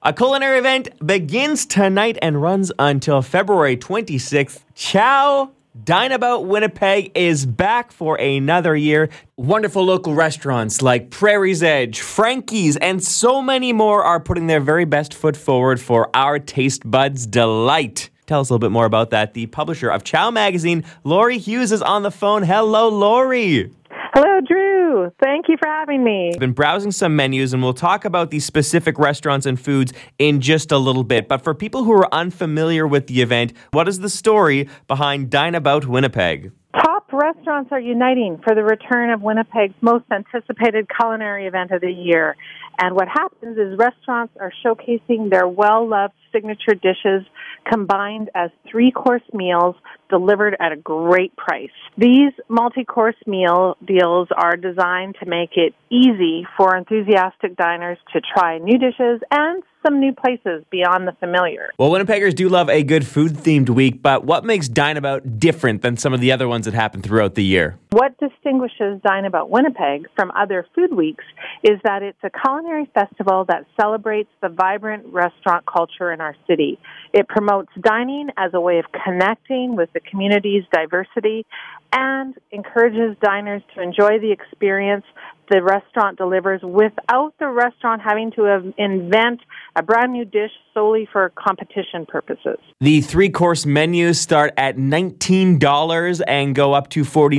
A culinary event begins tonight and runs until February 26th. Chow Dine-About Winnipeg is back for another year. Wonderful local restaurants like Prairie's Edge, Frankie's, and so many more are putting their very best foot forward for our taste buds' delight. Tell us a little bit more about that. The publisher of Chow Magazine, Lori Hughes, is on the phone. Hello, Lori. Hello, Drew. Thank you for having me. I've been browsing some menus, and we'll talk about these specific restaurants and foods in just a little bit. But for people who are unfamiliar with the event, what is the story behind Dine-About Winnipeg? Top restaurants are uniting for the return of Winnipeg's most anticipated culinary event of the year. And what happens is restaurants are showcasing their well-loved signature dishes combined as three-course meals delivered at a great price. These multi-course meal deals are designed to make it easy for enthusiastic diners to try new dishes and some new places beyond the familiar. Well, Winnipeggers do love a good food-themed week, but what makes Dine-About different than some of the other ones that happen throughout the year? What distinguishes Dine-About Winnipeg from other food weeks is that it's a culinary festival that celebrates the vibrant restaurant culture in our city. It promotes dining as a way of connecting with the community's diversity and encourages diners to enjoy the experience the restaurant delivers without the restaurant having to invent a brand new dish solely for competition purposes. The three-course menus start at $19 and go up to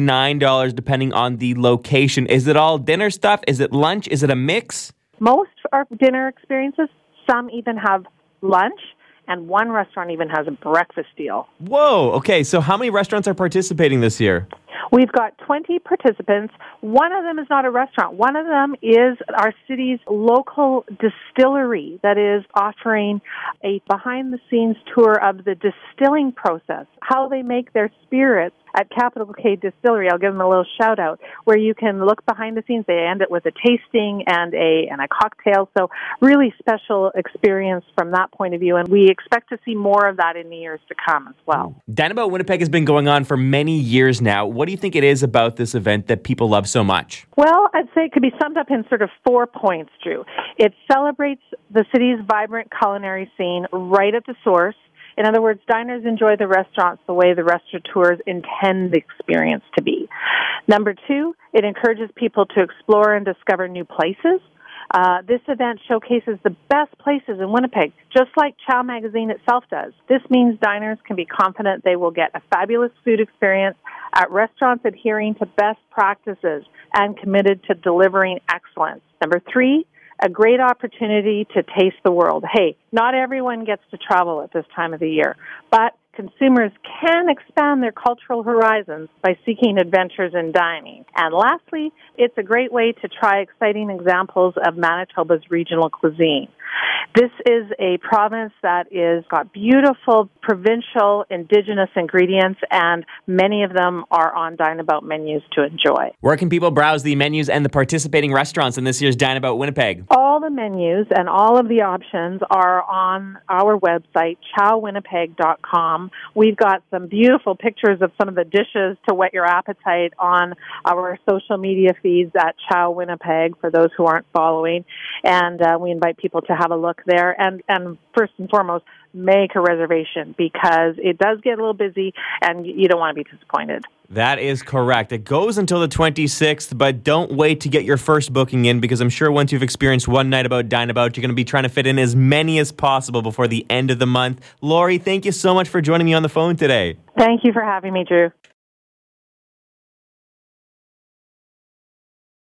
$49 depending on the location. Is it all dinner stuff? Is it lunch? Is it a mix? Most are dinner experiences. Some even have lunch. And one restaurant even has a breakfast deal. Whoa, okay, so how many restaurants are participating this year? We've got 20 participants. One of them is not a restaurant. One of them is our city's local distillery that is offering a behind-the-scenes tour of the distilling process, how they make their spirits at Capital K Distillery. I'll give them a little shout-out, where you can look behind the scenes. They end it with a tasting and a cocktail, so really special experience from that point of view, and we expect to see more of that in the years to come as well. Dine-About Winnipeg has been going on for many years now. What do you think it is about this event that people love so much? Well, I'd say it could be summed up in sort of 4 points, Drew. It celebrates the city's vibrant culinary scene right at the source. In other words, diners enjoy the restaurants the way the restaurateurs intend the experience to be. Number 2, it encourages people to explore and discover new places. This event showcases the best places in Winnipeg, just like Chow Magazine itself does. This means diners can be confident they will get a fabulous food experience at restaurants adhering to best practices and committed to delivering excellence. Number 3, a great opportunity to taste the world. Hey, not everyone gets to travel at this time of the year, but consumers can expand their cultural horizons by seeking adventures in dining. And lastly, it's a great way to try exciting examples of Manitoba's regional cuisine. This is a province that is got beautiful provincial indigenous ingredients, and many of them are on Dine-About menus to enjoy. Where can people browse the menus and the participating restaurants in this year's Dine-About Winnipeg? All the menus and all of the options are on our website, chowwinnipeg.com. We've got some beautiful pictures of some of the dishes to whet your appetite on our social media feeds at Chow Winnipeg for those who aren't following. And we invite people to have a look there. And first and foremost, make a reservation because it does get a little busy and you don't want to be disappointed. That is correct. It goes until the 26th, but don't wait to get your first booking in because I'm sure once you've experienced one night about Dine-About, you're going to be trying to fit in as many as possible before the end of the month. Lori, thank you so much for joining me on the phone today. Thank you for having me, Drew.